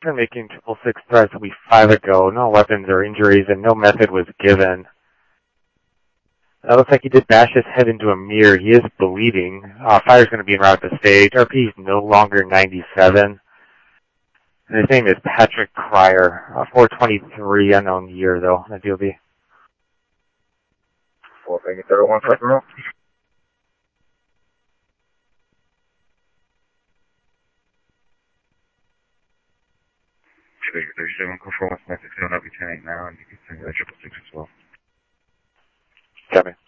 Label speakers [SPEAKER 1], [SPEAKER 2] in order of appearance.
[SPEAKER 1] after making 666 threats a week 5 ago, no weapons or injuries, and no method was given. That looks like he did bash his head into a mirror. He is bleeding. Fire's going to be en route to stage. RP is no longer 97. And his name is Patrick Cryer, 423, unknown year, though, in the DOB.
[SPEAKER 2] 431 Federal. Figure 37, control 1 6 7 up your 10 now, and you can send that 666 as well.
[SPEAKER 1] Copy.